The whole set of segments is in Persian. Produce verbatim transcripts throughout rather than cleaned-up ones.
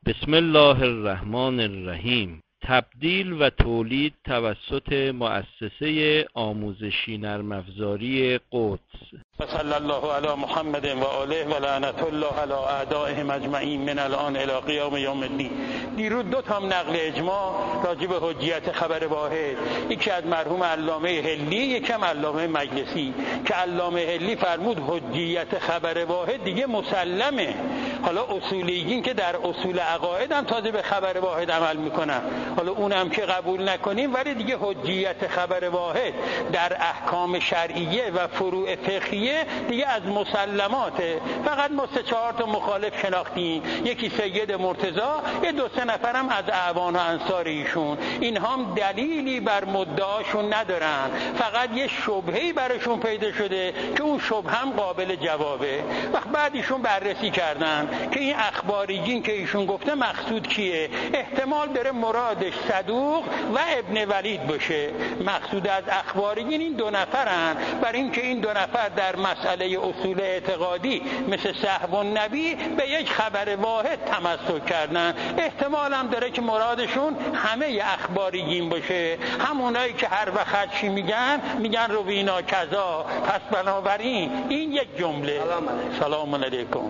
بسم الله الرحمن الرحیم. تبدیل و تولید توسط مؤسسه آموزشی نرم افزاری قدس. صلی الله علی محمد و آله و لعنت الله علی اعدائهم اجمعین من الان الی قیام یوم الدین. دیروز دو تا نقل اجماع راجع به حجیت خبر واحد، یکی از مرحوم علامه حلی، یکم علامه مجلسی، که علامه حلی فرمود حجیت خبر واحد دیگه مسلمه. حالا اصولیین که در اصول عقاید هم تازه به خبر واحد عمل میکنن، حالا اونم که قبول نکنیم، ولی دیگه حجیت خبر واحد در احکام شرعیه و فروع فقهیه دیگه از مسلماته. فقط ما سه چهار تا مخالف شناختیم، یکی سید مرتضی، یه دو سه نفرم از اعوان و انصار ایشون. اینها هم دلیلی بر مدعاشون ندارن، فقط یه شبهه‌ای براشون پیدا شده که اون شبهه هم قابل جوابه. وقت بعد ایشون بررسی کردن که این اخباریین که ایشون گفته مقصود کیه. احتمال داره مرادش صدوق و ابن ولید باشه. مقصود از اخباریین این دو نفرن، برای اینکه این دو نفر در مسئله اصول اعتقادی مثل صحب النبی به یک خبر واحد تمسک کردن. احتمال هم داره که مرادشون همه اخباریین باشه، همونایی که هر وقت چی میگن میگن روینا کذا. پس بنابراین این یک جمله. سلام علیکم.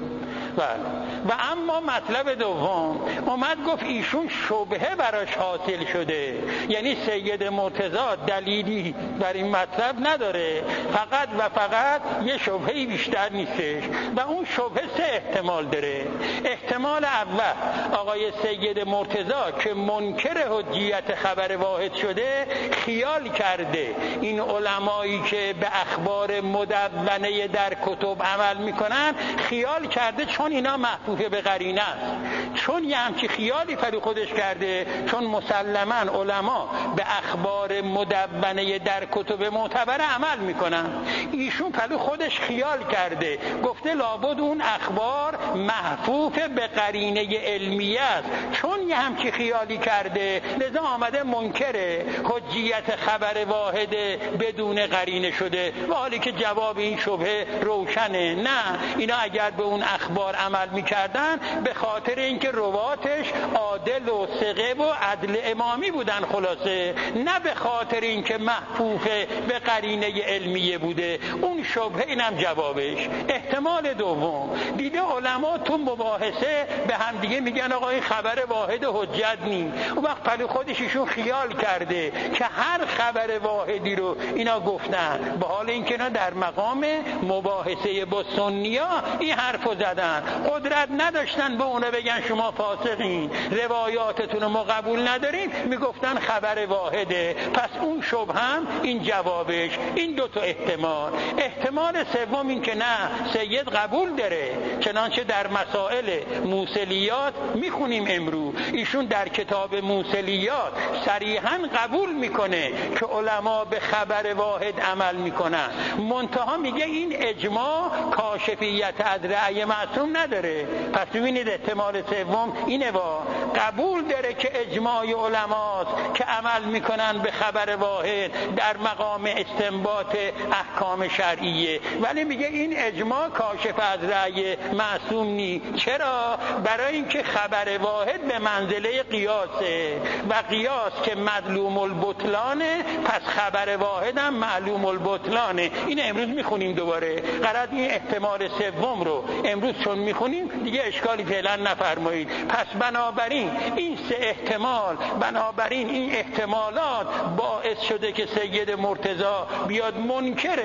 و اما مطلب دوم اومد گفت ایشون شبهه براش حاصل شده، یعنی سید مرتضی دلیلی بر این مطلب نداره، فقط و فقط یه شبهه‌ای بیشتر نیستش و اون شبهه سه احتمال داره. احتمال اول، آقای سید مرتضی که منکر حجیت خبر واحد شده خیال کرده این علمایی که به اخبار مدونه در کتب عمل میکنن، خیال کرده چون اینا محفوظ به قرینه است، چون یه همچی خیالی فرو خودش کرده، چون مسلماً علما به اخبار مدونه در کتب معتبر عمل میکنن، ایشون فرو خودش خیال کرده گفته لابد اون اخبار محفوظ به قرینه علمیه است، چون یه همچی خیالی کرده لذا آمده منکر حجیت خبر واحد بدون قرینه شده. و حالی که جواب این شبهه روشنه، نه، اینا اگر به اون اخبار عمل میکردن به خاطر اینکه رواتش عادل و ثقه و عدل امامی بودن خلاصه، نه به خاطر اینکه محفوظ به قرینه علمیه بوده. اون شبهه اینم جوابش. احتمال دوم، دیده علما تو مباحثه به هم دیگه میگن آقا این خبر واحد حجت نی، اون وقت پلی خودش ایشون خیال کرده که هر خبر واحدی رو اینا گفتن، به حال اینکه اینا در مقام مباحثه با سنیا این حرفو زدن، قدرت نداشتن به اونه بگن شما فاسقین، روایاتتون رو ما قبول نداریم، میگفتن خبر واحده. پس اون شبه هم این جوابش. این دو تا احتمال. احتمال سوم این که نه، سید قبول داره، چنانچه در مسائل موصلیات میخونیم امروز، ایشون در کتاب موصلیات صریحاً قبول میکنه که علما به خبر واحد عمل میکنن، منتها میگه این اجماع کاشفیت از رأی معصوم نداره. پس ببینید احتمال سوم اینه، با قبول داره که اجماع علماست که عمل میکنن به خبر واحد در مقام استنباط احکام شرعیه، ولی میگه این اجماع کاشف از رأی معصوم نی. چرا؟ برای اینکه خبر واحد به منزله قیاسه و قیاس که مظلوم البطلانه، پس خبر واحد هم معلوم البطلانه. این امروز میخونیم دوباره. قرار این احتمال سوم رو امروز چون میخونیم دیگه اشکالی فعلا نفرمایید. پس بنابراین این سه احتمال، بنابراین این احتمالات باعث شده که سید مرتضی بیاد منکر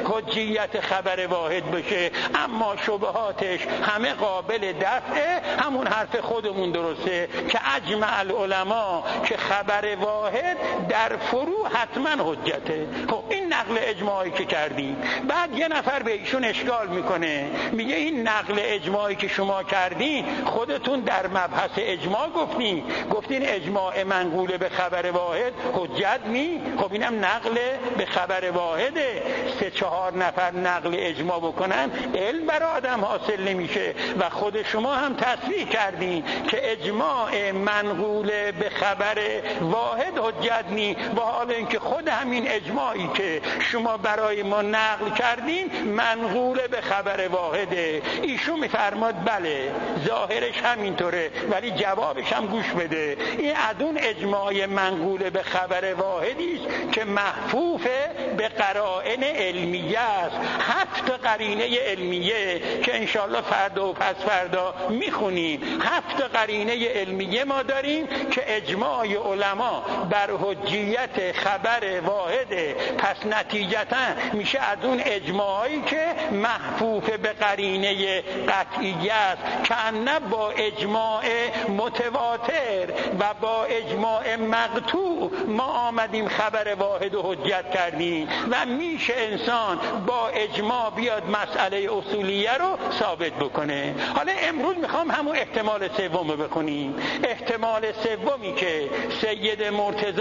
حجیت خبر واحد بشه، اما شبهاتش همه قابل دفعه. همون حرف خودمون درسته که اجمع العلماء که خبر واحد در فروع حتما حجته. خب این نقل اجماعی که کردیم، بعد یه نفر به ایشون اشکال میکنه، میگه این نقل اجماعی که شما کردین خودتون در مبحث اجماع گفتین، گفتین اجماع منقول به خبر واحد حجت نی. خب اینم نقل به خبر واحده، سه چهار نفر نقل اجماع بکنن علم برای آدم حاصل نمیشه. و خود شما هم تصریح کردین که اجماع منقول به خبر واحد حجت نی، با حال اینکه خود همین اجماعی که شما برای ما نقل کردین منقول به خبر واحده. ایشون میفرماد بله ظاهرش همینطوره ولی جوابش هم گوش بده. این ادون اجماع منقول به خبر واحدی است که محفوف به قرائن علمیه است. هفت قرینه علمیه که انشالله فردا و پس فردا میخونیم، هفت قرینه علمیه ما داریم که اجماع علما بر حجیت خبر واحده. پس نتیجتا میشه از اون اجماعی که محفوف به قرینه قطعیه است که نه با اجماع متواتر و با اجماع مقطوع ما آمدیم خبر واحد و حجت کردیم و میشه انسان با اجماع بیاد مسئله اصولیه رو ثابت بکنه. حالا امروز میخوام همون احتمال سوم رو بخونیم. احتمال سومی که سید مرتضی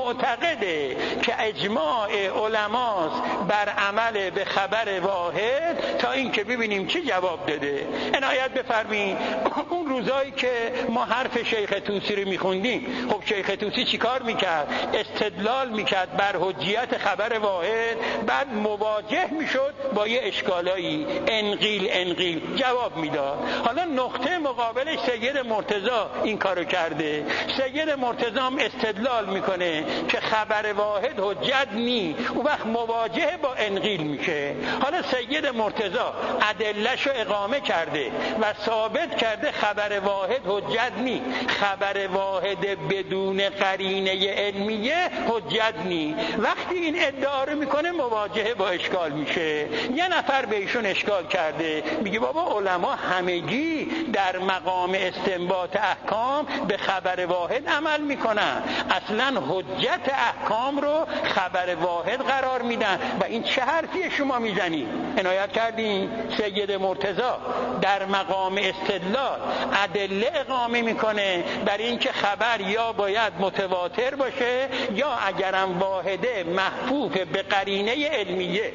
معتقده که اجماع علماست بر عمل به خبر واحد، تا اینکه ببینیم چی جواب داده. عنایت بفرمایید اون روزایی که ما حرف شیخ طوسی رو میخوندیم، خب شیخ طوسی چیکار میکرد؟ استدلال میکرد بر حجیت خبر واحد، بعد مواجه میشد با یه اشکالایی، انقیل انقیل جواب میداد. حالا نقطه مقابلش سید مرتضی این کارو کرده. سید مرتضی هم استدلال میکنه که خبر واحد حجت نی، اون وقت مواجه با انقیل میشه. حالا سید مرتضی ادله‌شو اقامه کرده و ثابت کرده خبر واحد حجت نی، خبر واحد بدون قرینه علمیه حجت نی. وقتی این ادعا رو میکنه مواجهه با اشکال میشه. یه نفر به ایشون اشکال کرده، میگه بابا علما همگی در مقام استنباط احکام به خبر واحد عمل میکنن، اصلا حجت احکام رو خبر واحد قرار میدن و این چه حرفی شما میزنی؟ عنایت کردین سید مرتضی در مقام استدلال ادله اقامه میکنه برای اینکه خبر یا باید متواتر باشه یا اگرم واحده محفوف به قرینه علمیه.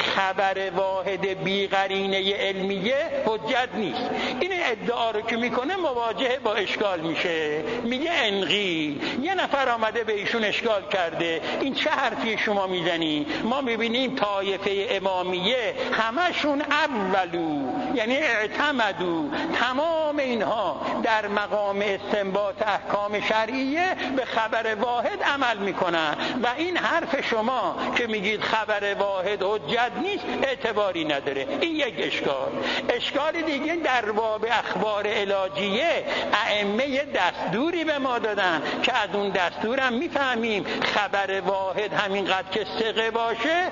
خبر واحد بی قرینه علمیه حجت نیست. این ادعا رو که میکنه مواجه با اشکال میشه، میگه انقی. یه نفر آمده به ایشون اشکال کرده، این چه حرفی شما میزنی؟ ما میبینیم طایفه امامیه همشون اولو، یعنی اعتمدو، تمام اینها در مقام استنباط احکام شرعیه به خبر واحد عمل میکنن و این حرف شما که میگید خبر واحد حجت نیست اعتباری نداره. این یک اشکال. اشکال دیگه در باب اخبار علاجیه ائمه دستوری به ما دادن که از اون دستورم میفهمیم خبر واحد همینقدر که ثقه باشه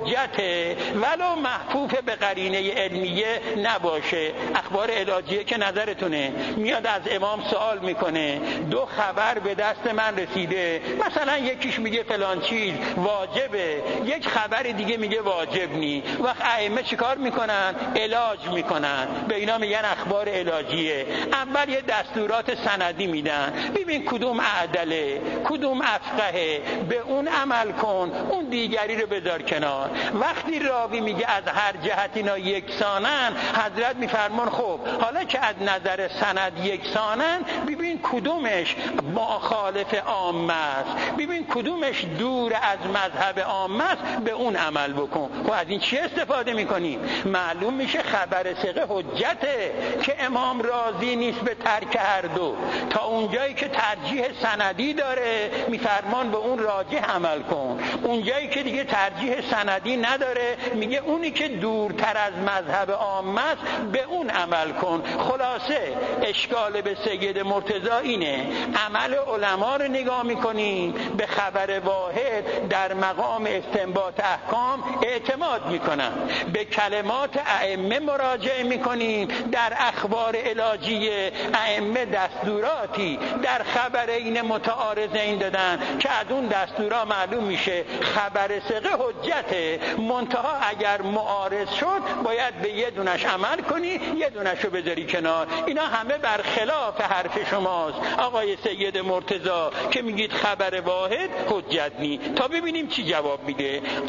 حجته ولو محفوف به قرینه علمیه نباشه. اخبار علاجیه که نظرتونه میاد از امام سوال میکنه دو خبر به دست من رسیده، مثلا یکیش میگه فلان چیز واجبه، یک خبر دیگه میگه واجب نی. وقت ائمه چیکار میکنن؟ علاج میکنن، به اینا میگن اخبار علاجیه. اول یه دستورات سندی میدن، ببین کدوم اعدله کدوم افقهه، به اون عمل کن، اون دیگری رو بذار کنار. وقتی راوی میگه از هر جهت اینا یکسانن، حضرت میفرمان خب حالا که از نظر سند یکسانن، ببین کدومش مخالف عامه است، ببین کدومش دور از مذهب عامه است، به اون عمل بکن. خب از این چی استفاده میکنیم؟ معلوم میشه خبر ثقه حجته که امام راضی نیست به ترک هر دو. تا اونجایی که ترجیح سندی داره میفرمان به اون راجح عمل کن، اونجایی که دیگه ترجیح سندی نداره میگه اونی که دورتر از مذهب عامه است به اون عمل کن. خلاصه اشکال به سید مرتضی اینه، عمل علما رو نگاه میکنیم به خبر واحد در مقام استنباط احکام اعتماد میکنن، به کلمات ائمه مراجعه میکنیم در اخبار علاجیه ائمه دستوراتی در خبرین متعارضین دادن که از اون دستورا معلوم میشه خبر ثقه حجته، منتها اگر معارض شد باید به یه دونش عمل کنی یه دونش رو بذاری کنار. اینا همه برخلاف حرف شماست آقای سید مرتضی که میگید خبر واحد حجت نی. تا ببینیم چی جواب میده. قال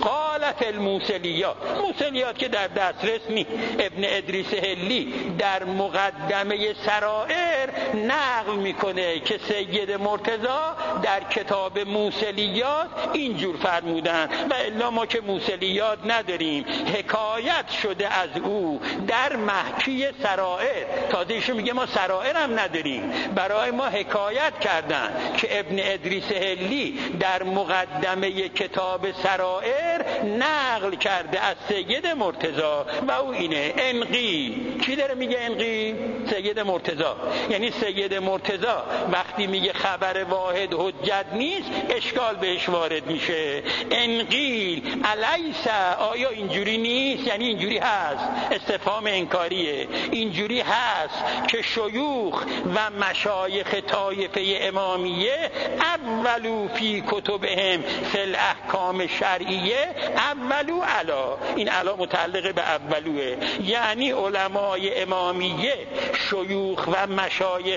قال فی الموصلیات، موصلیات که در دسترس نی. ابن ادریس هلی در مقدمه سرائر نقل میکنه که سید مرتضی در کتاب موصلیات اینجور فرمودن و الا ما که موصلیات نداریم. حکایت شده از او در محکی سرائر، تازه ایشون میگه ما سرائر هم نداریم، برای ما حکایت کردن که ابن ادریس هلی در مقدمه کتاب سرائر نقل کرده از سید مرتضی و او اینه انقی. کی داره میگه انقی؟ سید مرتضی. یعنی سید مرتضی وقتی میگه خبر واحد حجت نیست اشکال بهش وارد میشه. انقیل الیس، آیا اینجوری نیست؟ یعنی اینجوری هست، استفهام انکاریه. اینجوری هست که شیوخ و مشایخ طایفه امامیه اولو فی کتبهم فی الاحکام شرعیه اولو علا، این علا متعلق به اولوه، یعنی علمای امامیه، شیوخ و مشایخ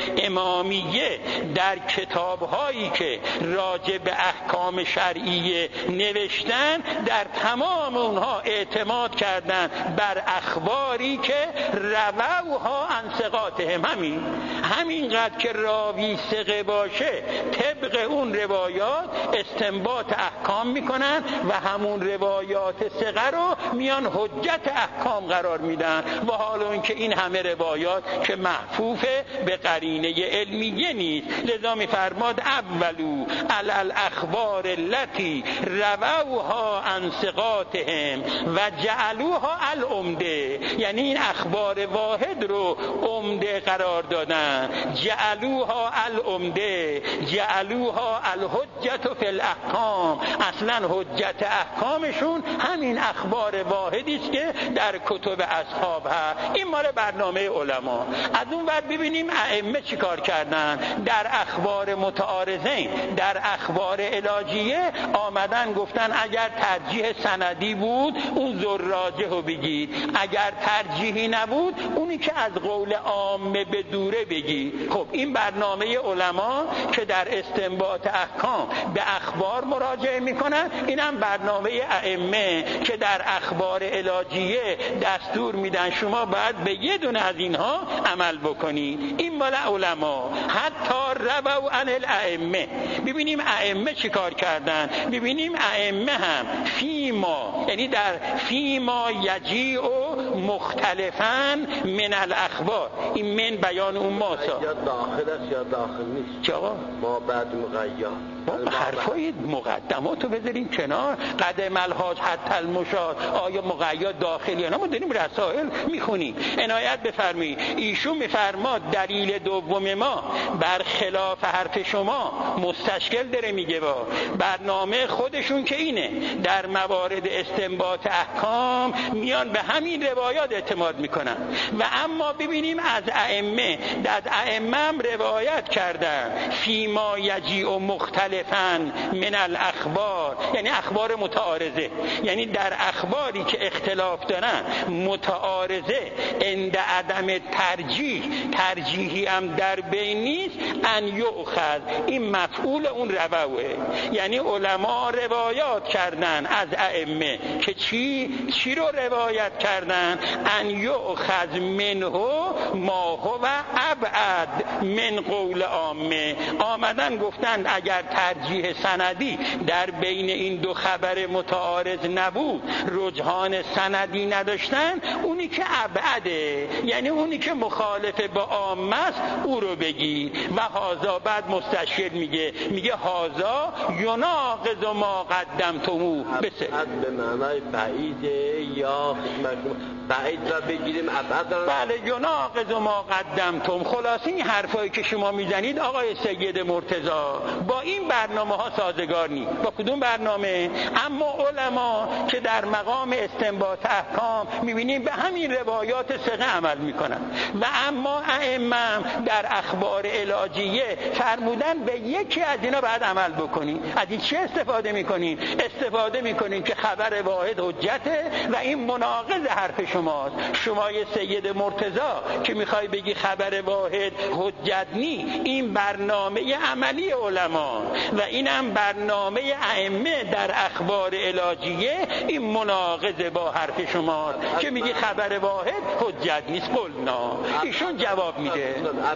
امامیه در کتابهایی که راجع به احکام شرعیه نوشتن در تمام اونها اعتماد کردن بر اخباری که رووها عن ثقاتهم، همین همینقدر که راوی ثقه باشه طبق اون روایات استنباط احکام میکنن و همون روایات ثقه رو میان حجت احکام قرار میدن، و حالا اینکه این همه روایات که محفوفه به قرینه علمیه نیست. لذا میفرماد اولو علی الاخبار التي رووها عن ثقاتهم و جعلوها العمده، یعنی این اخبار واحد رو عمده قرار دادن. جعلوها العمده، جعلوها الحجت فی الاحکام، اصلا حجت احکامشون همین اخبار واحدی است که در کتب اصحاب هست. این مال برنامه علما. از اون ور ببینیم ائمه چیکار کردن. در اخبار متعارضین، در اخبار علاجیه آمدن گفتن اگر ترجیح سندی بود اون ذراجه رو بگید، اگر ترجیحی نبود اونی که از قول عامه به دوره بگید. خب این برنامه علما که در استنباط احکام به اخبار مراجعه میکنن، اینم برنامه ائمه که در اخبار علاجیه دستور میدن شما باید به یه دونه از اینها عمل بکنی. این مال علما. حتی رووا عن الائمه. ببینیم ائمه چی کار کردن. ببینیم ائمه هم فیما، یعنی در فیما یجیع مختلفاً من الاخبار، این من بیان اون ماسا یا داخل است یا داخل نیست. چرا؟ ما بعد مغیا حرفای مقدماتو بذاریم کنار. قدم الحاج حتی المشار، آیا مغیا داخلی یا نه؟ ما داریم رسائل میخونیم. عنایت بفرمایید. ایشون میفرماد دلیل دوم ما بر خلاف حرف شما مستشکل داره میگه با برنامه خودشون که اینه در موارد استنباط احکام میان به همین روایات اعتماد میکنن. و اما ببینیم از ائمه، در ائمه هم روایت کردن فیما یجیء مختلفاً من الاخبار، یعنی اخبار متعارضه، یعنی در اخباری که اختلاف دارن متعارضه عند عدم ترجیح، ترجیحی هم در بین نیست، ان یؤخذ، این مفعول اون رواه. یعنی علما روایات کردن از ائمه که چی چی رو روایت کردن؟ ان یؤخذ منه ما هو ابعد من قول عامه. آمدن گفتند اگر ترجیح سندی در بین این دو خبر متعارض نبود، رجحان سندی نداشتن، اونی که ابعده، یعنی اونی که مخالف با عامه است او رو بگی. و هازا بعد مستشهد میگه میگه هازا یناقض ما قدمتمو. بسه به معنای بعیده یا بعید را بگیریم ابعد را. بله یناقض ما قدمتم. خلاصه این حرفایی که شما میزنید آقای سید مرتضی با این برنامه ها سازگار نیست. با کدوم برنامه؟ اما علما که در مقام استنباط احکام میبینیم به همین روایات ثقه عمل میکنن. و اما ائمه در اخبار علاجیه فرمودن به یکی از اینا باید عمل بکنین. از این چه استفاده میکنین؟ استفاده میکنین که خبر واحد حجته و این مناقض حرف حرف شماست. شما یه سید مرتضی که میخوای بگی خبر واحد حجت نی، این برنامه عملی علما و اینم برنامه ائمه در اخبار علاجیه، این مناقضه با حرف شما که میگی خبر واحد حجت نیست. قلنا ایشون جواب میده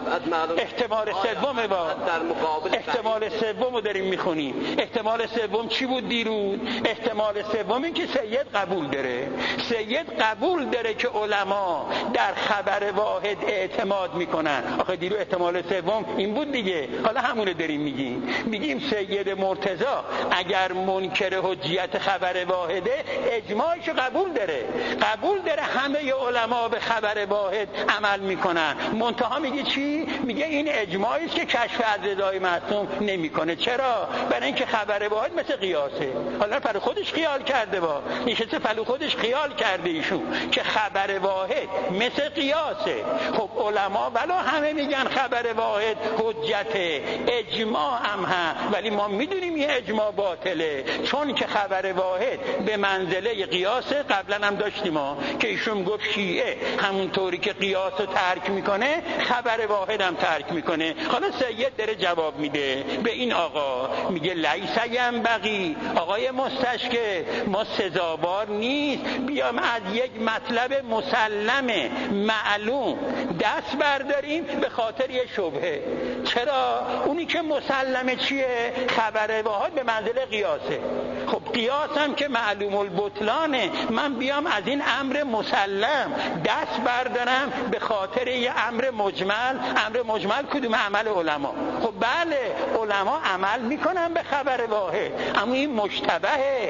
احتمال سوم با احتمال سوم رو داریم میخونیم. احتمال سوم چی بود دیروز؟ احتمال سوم این که سید قبول داره. سید قبول داره که علما در خبر واحد اعتماد میکنن. آخه دیروز احتمال سوم این بود دیگه، حالا همونه داریم میگیم. میگیم سید مرتضی اگر منکر حجیت خبر واحده اجماعش قبول داره، قبول داره همه علما به خبر واحد عمل میکنن. منتها میگه چی؟ میگه این اجماعی است که کشف از رضای معصوم نمیکنه. چرا؟ برای اینکه خبر واحد مثل قیاسه. حالا پر خودش خیال کرده، با نشسته پلو خودش خیال کرده ایشون که خبر واحد مثل قیاسه. خب علما ولی همه میگن خبر واحد حجته، اجماع هم هم، ولی ما میدونیم این اجماع باطله، چون که خبر واحد به منزله قیاسه. قبلا هم داشتیم ما که ایشون گفت شیعه همونطوری که قیاس رو ترک میکنه خبر واحد هم ترک میکنه. حالا سید داره جواب میده به این آقا، میگه لیس ینبغی، آقای مستشکل ما سزاوار نیست بیام از یک مطلب مسلم معلوم دست برداریم به خاطر یه شبهه. چرا؟ اونی که مسلمه چیه؟ خبر واحد به منزله قیاسه. خب قیاس هم که معلوم البطلانه، من بیام از این امر مسلم دست بردارم به خاطر یه امر مجمل. امر مجمل کدوم؟ عمل علما. خب بله علما عمل میکنن به خبر واحد، اما این مشتبه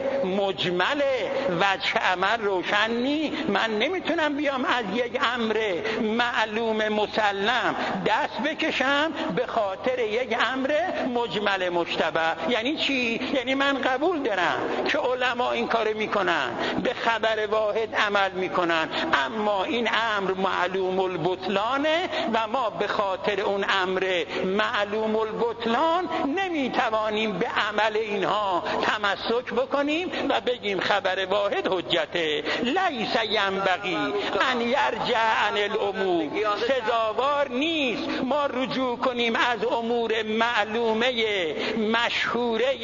مجمله، وجه عمل روشن نی. من نمیتونم بیام از یک امر معلوم مسلم دست بکشم به خاطر یک امر مجمل مشتبه. یعنی چی؟ یعنی من قبول دارم که علما این کار میکنن، به خبر واحد عمل میکنن، اما این امر معلوم البطلانه و ما به خاطر اون امر معلوم البطلان نمیتوانیم به عمل اینها تمسک بکنیم و بگیم خبر واحد حجته. لیس ینبغی ان یرجع عن الامور، سزاوار نیست ما رجوع کنیم از امور معلومه مشهوره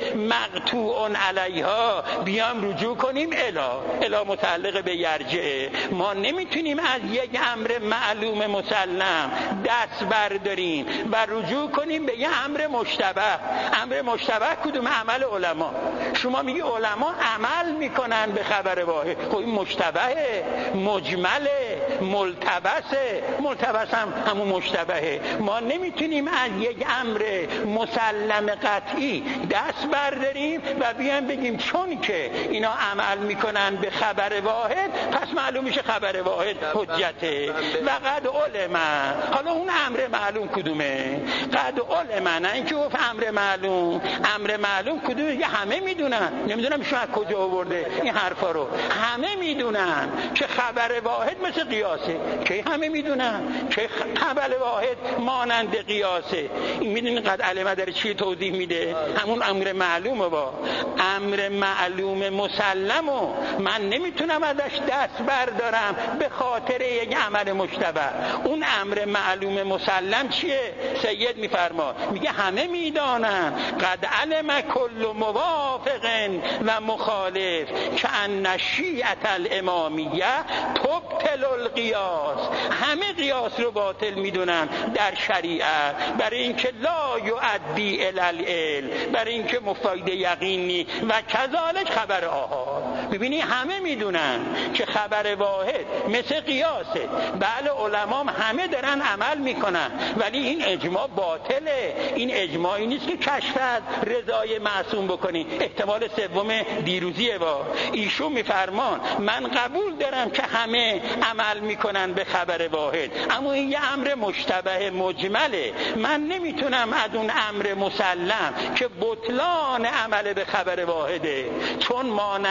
مقطوع علیها، بیام رجوع کنیم الا الا متعلق به یرجعه. ما نمیتونیم از یک امر معلوم مسلم دست برداریم و رجوع کنیم به یه امر مشتبه. امر مشتبه کدوم؟ عمل علما. شما میگی علما عمل میکنن به خبر واحد، خب این مشتبه مجمله ملتبسه. ملتبس هم همون مشتبهه. ما نمیتونیم از یک امر مسلم قطعی دست برداریم و بیان بگیم چون که اینا عمل میکنن به خبر واحد پس معلوم میشه خبر واحد حجته. و قد علما، حالا اون امر معلوم کدومه؟ قد علما، نه اینکه گفت امر معلوم. امر معلوم کدومه؟ یه همه میدونن. نمیدونم شما کجا آورده این حرفا رو. همه میدونن که خبر واحد مثل قیاسه. که همه میدونن که خبر واحد مانند قیاسه. این میدونین قد علما داره چی توضیح میده؟ همون امر معلومه. با امر معلوم مسلمو من نمیتونم ازش دست بردارم به خاطر یک عمل مشتبه. اون امر معلوم مسلم چیه؟ سید میفرما، میگه همه میدانن قد علم کل موافق و مخالف که ان شیعة الامامیه تبطل القیاس. همه قیاس رو باطل میدونن در شریعت، برای اینکه لا یؤدی الی العلم، برای اینکه مفید یقینی و کذالک خبر آحاد. ببینی همه میدونن که خبر واحد مثل قیاسه. بله علما همه دارن عمل میکنن، ولی این اجماع باطله. این اجماعی نیست که کشف از رضای معصوم بکنی. احتمال سوم دیروزیه. با ایشون میفرمان من قبول دارم که همه عمل میکنن به خبر واحد، اما این یه امر مشتبه مجمله. من نمیتونم از اون امر مسلم که بطلان عمل به خبر واحده، چون مانند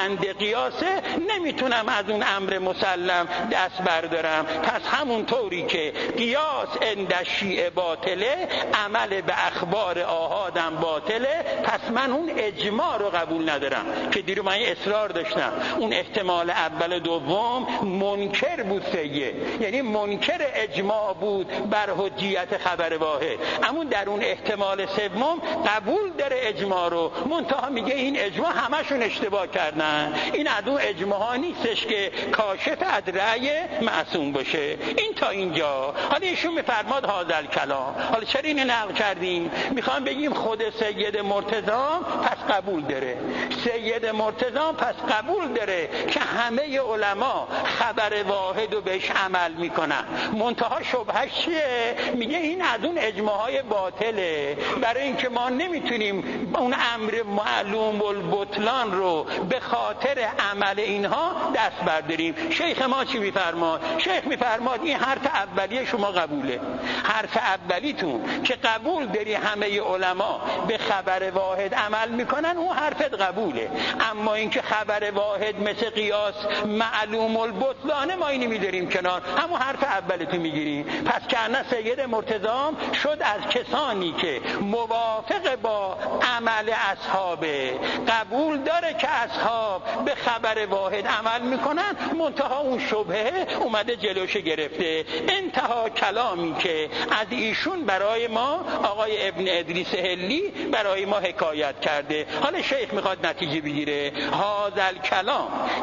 قیاسه نمیتونم از اون امر مسلم دست بردارم. پس همون طوری که قیاس عند شیعه باطله، عمل به اخبار آحادم باطله، پس من اون اجماع رو قبول ندارم که دیرو من اصرار داشتم اون احتمال اول دوم منکر بود سید، یعنی منکر اجماع بود بر حجیت خبر واحد، اما در اون احتمال سوم قبول داره اجماع رو، منتها میگه این اجماع همشون اشتباه کردن، این از اون اجماع ها نیستش که کاشف از رأی معصوم باشه. این تا اینجا. حالا ایشون میفرماد هذا کلام. حالا چرا اینو نقل کردیم؟ میخوام بگیم خود سید مرتضی پس قبول داره، سید مرتضی پس قبول داره که همه علما خبر واحد رو بهش عمل میکنن، منتها شبهش چیه؟ میگه این از اون اجماعهای باطله، برای اینکه ما نمیتونیم اون امر معلوم البطلان رو به خاطر عمل اینها دست برداریم. شیخ ما چی میفرماد؟ شیخ میفرماد این حرف اولیه شما قبوله، حرف اولیتون که قبول داری همه علما به خبر واحد عمل میکنن، اون حرفت قبوله، اما اینکه خبر واحد مثل قیاس معلوم البطلانه ما اینو میذاریم کنار، همون حرف اولتون میگیریم. پس کنه سید مرتضی شد از کسانی که موافق با عمل اصحاب، قبول داره که اصحاب به خبر واحد عمل میکنن، منتها اون شبهه اومده جلوش گرفته. انتها کلامی که از ایشون برای ما آقای ابن ادریس هلی برای ما حکایت کرده. حالا شیخ میخواد نتیجه بگیره. هذا کلام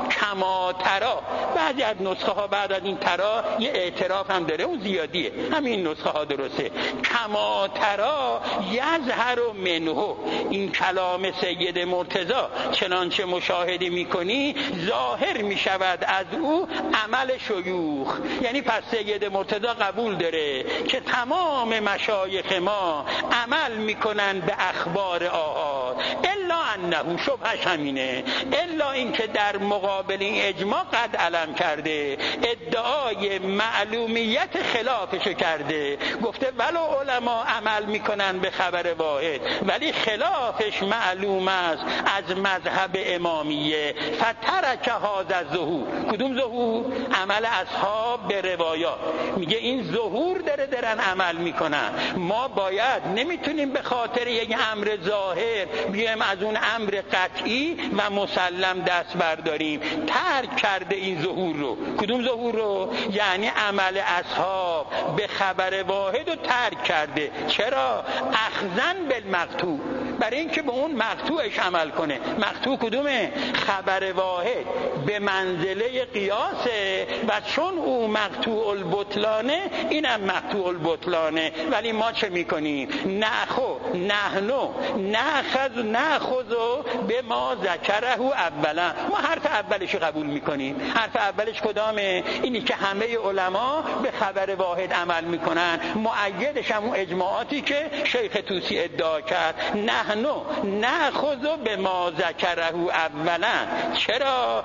کما ترا، بعضی از نسخه ها بعد از این ترا یه اعتراف هم داره، اون زیادیه، همین نسخه ها درسته. کما ترا یظهر منه، این کلام سید مرتضی چنانچه مشاهده میکنی ظاهر میشود از او عمل شیوخ، یعنی پس سید مرتضی قبول داره که تمام مشایخ ما عمل میکنن به اخبار آحاد، الا انه، شبهش همینه، الا اینکه در مقابل این اجماع قد علم کرده، ادعای معلومیت خلافشو کرده، گفته ولو علما عمل میکنن به خبر واحد ولی خلافش معلوم است از مذهب امامیه، فترک هذا الظهور. کدوم ظهور؟ عمل اصحاب به روایات. میگه این ظهور داره دارن عمل میکنن، ما باید نمیتونیم به خاطر یک امر ظاهر بیایم از اون امر قطعی و مسلم دست برداریم. ترک کرده این ظهور رو. کدوم ظهور رو؟ یعنی عمل اصحاب به خبر واحد رو ترک کرده. چرا؟ اخذن بالمقطوع، برای اینکه به اون مقطوعش عمل کنه. مقطوع کدومه؟ خبر واحد به منزله قیاسه و چون او مقطوع البطلانه اینم مقطوع البطلانه، ولی ما چه میکنیم؟ نخو نحنو نخذ نخذو به ما ذکره اولا، ما حرف اولش قبول میکنیم. حرف اولش کدامه؟ اینی که همه علما به خبر واحد عمل میکنن، مؤیدش هم اون اجماعاتی که شیخ طوسی ادعا کرد. نحنو نخذو به ما ذکره اولا، چرا؟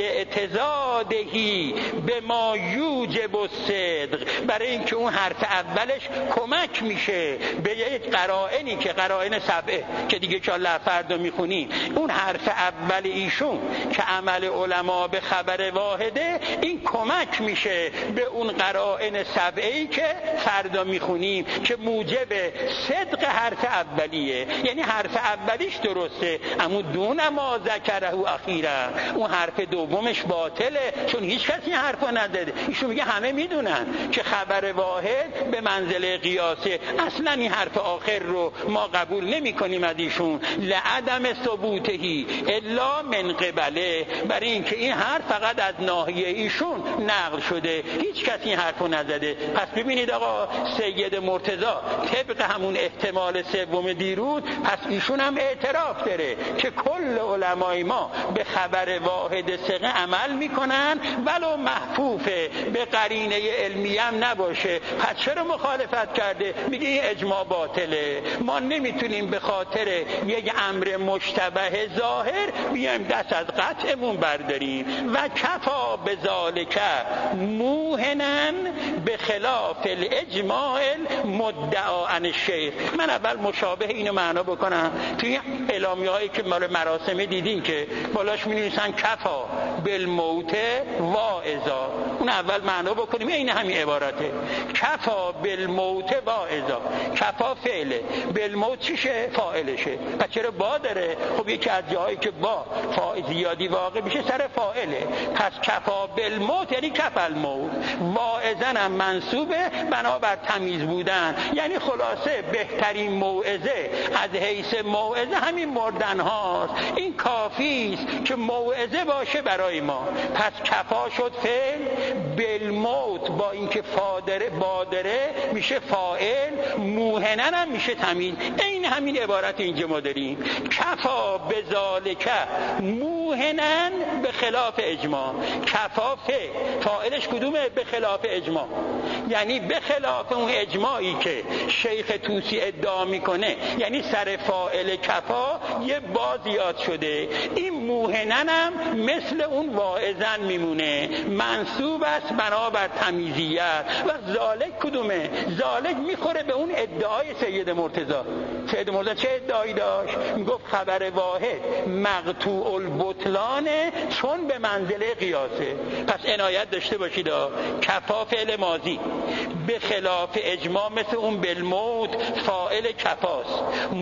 لاعتضادهی به ما یوجب الصدق، برای اینکه اون حرف اولش کمک میشه به یک قرائنی که قرائن سبعه که دیگه که الله فردا میخونیم. اون حرف اول ایشون که عمل علما به خبر واحده، این کمک میشه به اون قرائن سبعه‌ای که فردا میخونیم که موجب صدق حرف اولیه. یعنی حرف اولیش درسته، اما دون ما ذکره اخیرا، اون حرف دومش باطله، چون هیچ کسی این حرفو نداده. ایشون میگه همه میدونن که خبر واحد به منزله قیاسه، اصلا این حرف آخر رو ما قبول نمی کنیم از ایشون. لعدم ثبوتهی الا من قبله، برای اینکه این حرف فقط از ناحیه ایشون نقل شده، هیچ کسی این حرفو نزده. پس ببینید آقا سید مرتضی طبق همون احتمال سوم دیروز، پس ایشون هم اعتراف داره که کل علمای ما به خبر واحد ثقه عمل میکنن ولو محفوفه به قرینه علمی هم نباشه. پس چرا مخالفت کرده؟ میگه این اجماع باطله، ما نمیتونیم به خاطر یک امر مشتبه ظاهر بیایم دست از قطعمون برداریم. و کفا به ذالک موهنن به خلاف الاجماع مدعا عن الشیخ. من اول مشابه اینو معنا بکنم. توی اعلامیه هایی که مال مراسم دیدین که بالاش می نویسن کفا بالموت واعظا، اون اول معنا بکنیم. این همین عبارته، کفا بالموت واعظا. کفا فعله، بالموت چیشه؟ فاعلشه. پس چرا با داره؟ خب یکی از جاهایی که با فاعل زیادی واقع میشه سر فاعله. پس کفا بالموت یعنی کفا الموت. واعظن هم منصوبه بنابر تمیز بودن، یعنی خلاصه بهترین موعظه از حیث موعظه همین مردن هاست. این کافی است که موعظه باشه برای ما. پس کفا شد فعل، بالموت با اینکه فادره بادره میشه فاعل، موهنن هم میشه تمیز. این همین عبارت اینجا ما داریم، کفا بذالک موهنن به خلاف اجماع. کفا فعل، فاعلش کدومه؟ به خلاف اجماع، یعنی به خلاف اون اجماعی که شیخ طوسی ادعا میکنه، یعنی سر فاعل کفا یه با زیاد شده. این موهنن هم مثل اون واعظن میمونه، منصوب است بنابر تمیزیت. و ذالک کدومه؟ ذالک میخوره به اون ادعای سید مرتضی. سید مرتضی چه ادعایی داشت؟ میگفت خبر واحد مقطوع البطلانه چون به منزله قیاسه. پس عنایت داشته باشید، کفا فعل ماضی به خلاف اجماع مثل اون بالموت فاعل کفاست،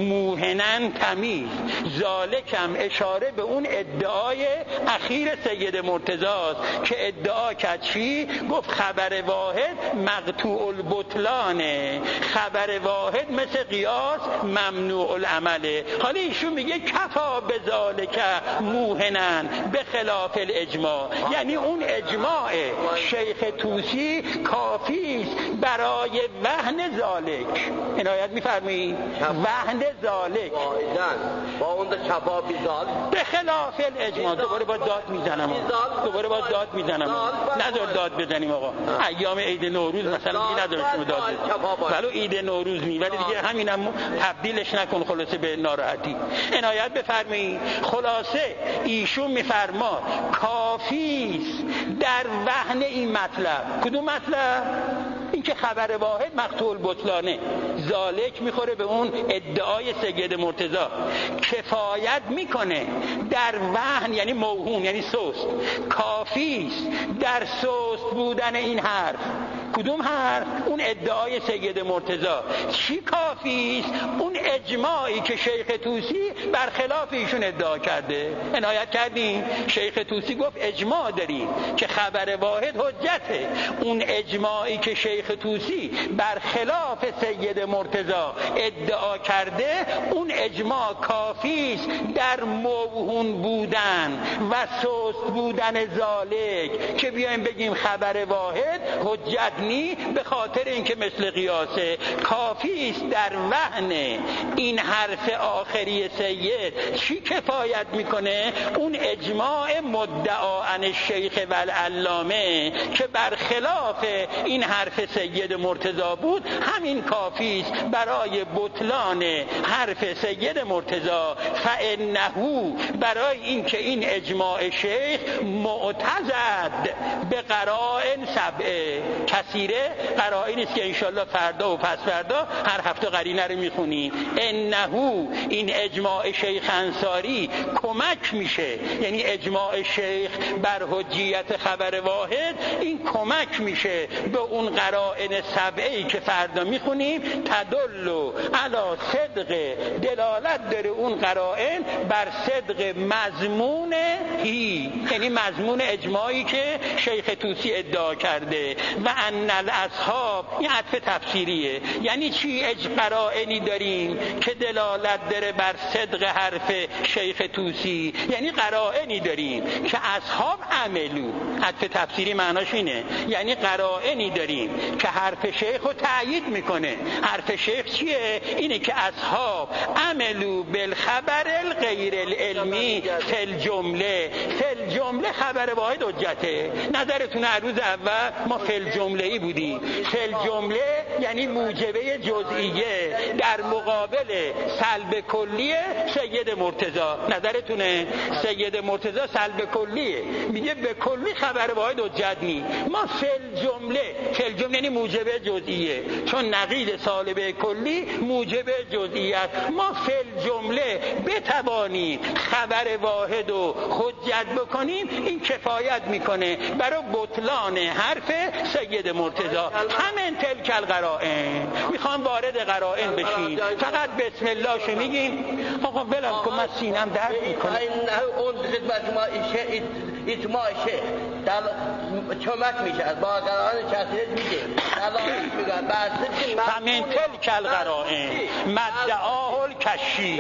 موهنن تمیز. ذالک هم اشاره به اون ادعای اخیر سید مرتضی است که ادعا کرد چی؟ گفت خبر واحد مقطوع البطلانه، خبر واحد مثل قیاس ممنوع العمله. حالا ایشون میگه کفا بذالک موهنن به خلاف الاجماع، یعنی اون اجماع شیخ طوسی کافی است برای وهن ذالک. عنایت میفرمایید؟ وهن ذالک با اون کفا بیزال به خلاف الاجماع. دوباره با داد میزنم، دوباره با داد میزنم. نذار داد بزنیم آقا. ایام عید نوروز مثلا میگی نذار شما داد بزنیم، ولو عید نوروز می، ولی دیگه همینم تبدیلش نکن خلاصه به ناراحتی. عنایت بفرمایید. خلاصه ایشون میفرما کافی است در وهن این مطلب. کدوم مطلب؟ این که خبر واحد مقطوع البطلانه، ذالک میخوره به اون ادعای سید مرتضی، کفایت میکنه در وهن یعنی موهون یعنی سست. کافی است در سست بودن این حرف. کدوم حرف؟ اون ادعای سید مرتضی. چی کافی است؟ اون اجماعی که شیخ طوسی برخلاف ایشون ادعا کرده. عنایت کردیم؟ شیخ طوسی گفت اجماع داریم که خبر واحد حجته. اون اجماعی که شیخ طوسی برخلاف سید مرتضی ادعا کرده، اون اجماع کافی است در موهون بودن و سست بودن ذالک، که بیایم بگیم خبر واحد حجت نی به خاطر اینکه مثل قیاسه. کافی است در وهن این حرف آخری سید. چی کفایت میکنه؟ اون اجماع مدعا عن الشیخ و العلامه که برخلاف این حرف سید مرتضی بود، همین کافی است برای بطلان حرف سید مرتضی. فانه، برای اینکه این اجماع شیخ معتضد به قرائن سبعه، کثیره قرائن است که انشالله فردا و پس فردا هر هفته قرینه رو میخونیم. انه، این اجماع شیخ انصاری کمک میشه، یعنی اجماع شیخ بر حجیت خبر واحد، این کمک میشه به اون قرائن سبعی که فردا میخونیم. تدل علی صدق، دلالت داره اون قرائن بر صدق مضمون هی، یعنی مضمون اجماعی که شیخ طوسی ادعا کرده. و ان الاصحاب، این عطف تفسیریه. یعنی چی؟ اج قرائنی داریم که دلالت داره بر صدق حرف شیخ طوسی، یعنی قرائنی داریم که اصحاب عملو. عطف تفسیری معناش اینه، یعنی قرائنی داریم که حرف شیخ رو تأیید میکنه. حرف شیخ چیه؟ اینه که اصحاب عملو بالخبر الغیر العلمی فی الجمله. فی الجمله خبر واحد حجته. نظرتون هر روز اول ما فی الجمله ای بودیم. فل جمله یعنی موجبه جزئیه در مقابل سلب کلیه سید مرتضی. نظرتونه؟ سید مرتضی سلب کلیه، میگه به کلی خبر واحد حجت نی. ما فل جمله، فل جمله یعنی موجبه جزئیه، چون نقیض سالب کلی موجبه جزئیت. ما فل جمله بتوانیم خبر واحد و حجت بکنیم، این کفایت میکنه برای بطلان حرف سید مرتضی. همین تلک القرائن. میخوام وارد قرائن بشیم، فقط بسم الله شو میگیم. آقا بلم کن، من سینم درد میکنه. اون خدمت ما ایشه ایتماع شه در چمک میشه از با قرائن چسیرت میگه دلالت میگن همین تلک القرائن مدعاه الکشی.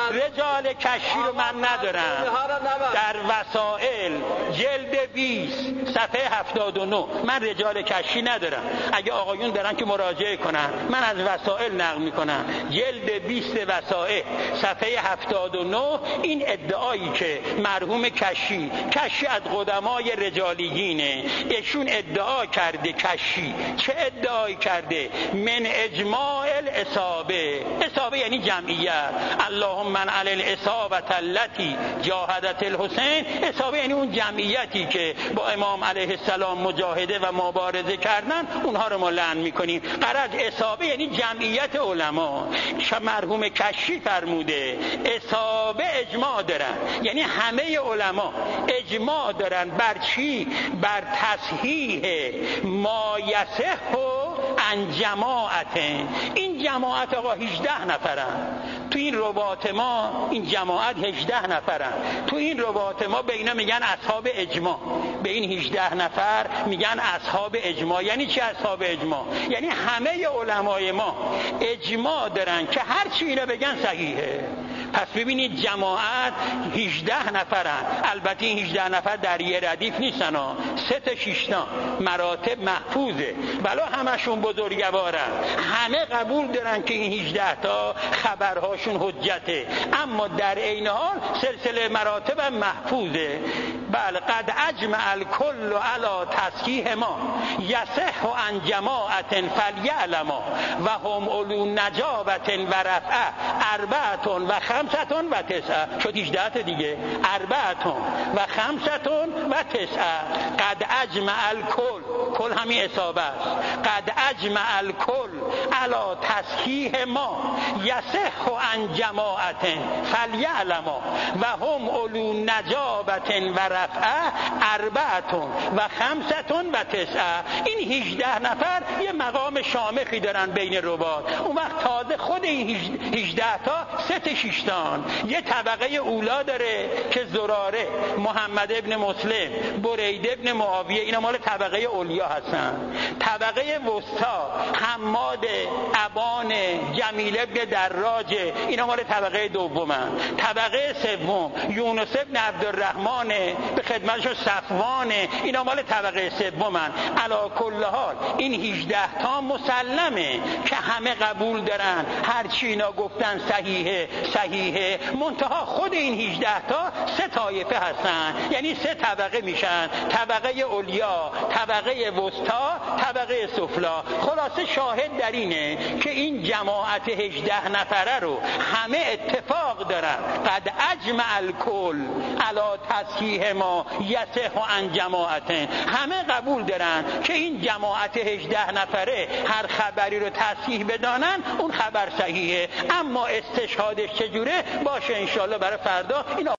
رجال کشی رو من ندارم. در وسائل جلد بیست صفحه هفتاد و نه من رجال کشی ندارم. اگه آقایون دارن که مراجعه کنن، من از وسائل نقل میکنم. جلد بیست وسائل صفحه هفتاد و نه این ادعایی که مرحوم کشی کشی از قدمای رجالیینه، ایشون ادعا کرده. کشی چه ادعایی کرده؟ من اجماع الاصابه. اصابه یعنی جمعیت. اللهم من علی الاصابه التي جاهدت الحسین. اصابه یعنی اون جمعیتی که با امام علیه السلام مجاهده و مبارزه کردن، اونها رو ما لعن میکنیم. غرض اصابه یعنی جمعیت علما. مرحوم کشی فرموده اصابه اجماع دارن، یعنی همه علما اجماع دارن بر چی؟ بر تصحیح ما یصح عن جماعت. این جماعت آقا هجده نفرن. تو این روات ما این جماعت هجده نفرن. تو این روات ما به اینا میگن اصحاب اجماع. به این هجده نفر میگن اصحاب اجماع. یعنی چی اصحاب اجماع؟ یعنی همه علمای ما اجماع دارن که هر چی اینا بگن صحیحه. پس ببینید جماعت هجده نفرن. البته این هجده نفر در یه ردیف نیستن ها، سه تا شش تا مراتب محفوظه، بلا همشون بزرگوارن. همه قبول دارن که این هجده تا خبرهاشون حجته، اما در عین حال سلسله مراتب هم محفوظه. بله قد اجمع الکل علی تصحیح ما یصح عن جماعت فلیعلما و هم اولو نجابت و رفعه اربعتون و خمستون و تسعه. شد هجده دیگه. اربعتون و خمستون و تسعه. قد اجمع الکل، کل همین اصابه است. قد اجمع الکل علی تصحیح ما یصح عن جماعت فلیعلما و هم اولو نجابت و رفعه اربعتون و خمستون و تسعه. این هجده نفر یه مقام شامخی دارن بین روات. اون وقت تازه خود این هجده تا سه تا شیشتان یه طبقه اولا داره که زراره، محمد ابن مسلم، برید ابن معاویه، اینا مال طبقه اولیا هستن. طبقه وسطا حماد، ابان، جمیل ابن دراج، اینا مال طبقه دومن. طبقه سوم یونس ابن عبدالرحمن به خدمتشون صفوان، اینا مال طبقه سومن. علی کل حال این هجده تا مسلمه که همه قبول دارن هر چی اینا گفتن صحیحه صحیحه. منتها خود این هجده تا سه طایفه هستن، یعنی سه طبقه میشن: طبقه علیا، طبقه وسطا، طبقه سفلا. خلاصه شاهد در اینه که این جماعت هجده نفره رو همه اتفاق دارن. قد اجمع الکل علی تصحیح ما یصح عن جماعت. همه قبول دارن که این جماعت هجده نفره هر خبری رو تصحیح بدانن اون خبر صحیحه. اما استشهادش چجوره باشه انشالله برای فردا. این